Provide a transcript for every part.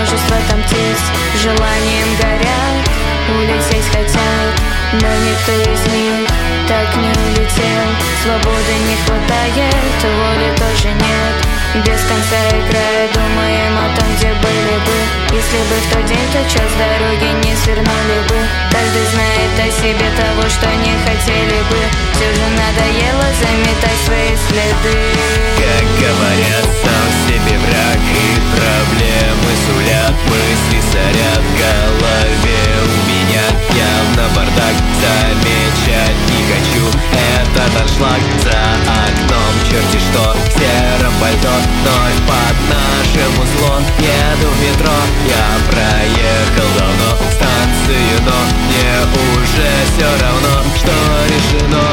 множество там птиц желанием горят, улететь хотят, но никто из них так не улетел. Свободы не хватает, воли тоже нет. Без конца и края думаем о том, где были бы. Если бы в тот день, тот час дороги не свернули бы. Каждый знает о себе того, что не хотели бы. Все же надоело заметать свои следы. Как говорят, сам себе враг, и проблемы сулят, мысли сорят в голове у меня. Явно бардак, замечать не хочу. Этот аншлаг за окном, черти что, в сером пальто, вновь под нашим узлом. Еду в метро, я проехал давно станцию, но мне уже все равно, что решено.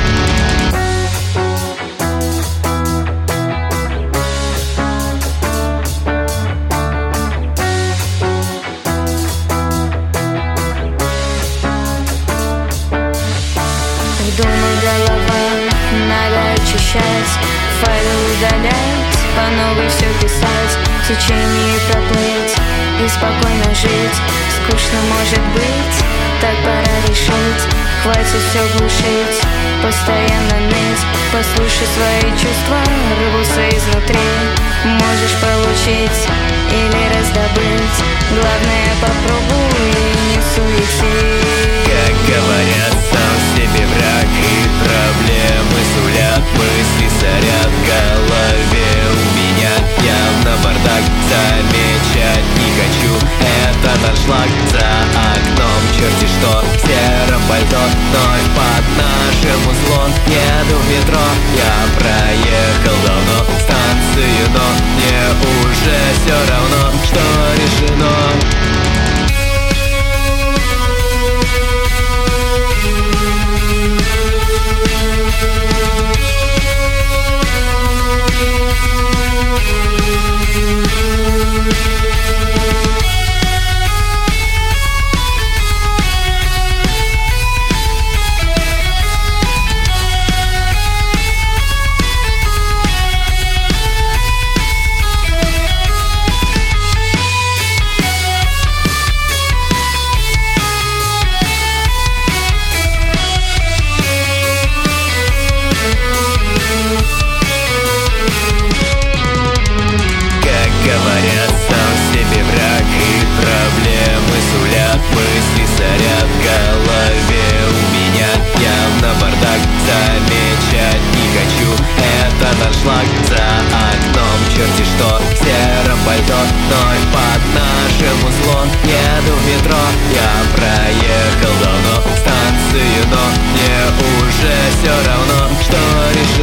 Думай, голова, надо очищать, файлы удалять, по новой все писать, в течение проплыть и спокойно жить. Скучно может быть, так пора решить, хватит все глушить, постоянно ныть. Послушай свои чувства, рвутся изнутри. Можешь получить или раздобыть, главное попробуй и не суети. Как говорят, сам себе враг, и проблемы сулят, мысли сорят в голове у меня. Явно бардак, замечать не хочу. Этот аншлаг за окном, черти что, в сером пальто, вновь под нашим узлом. Еду в метро, я проехал давно станцию, но мне уже все равно, что решено. Говорят, сам себе враг, и проблемы сулят, мысли сорят в голове у меня. Явно бардак, замечать не хочу. Этот аншлаг за окном, черти что, в сером пальто, вновь под нашим узлом. Еду в метро, я проехал давно станцию, но мне уже все равно, что решить.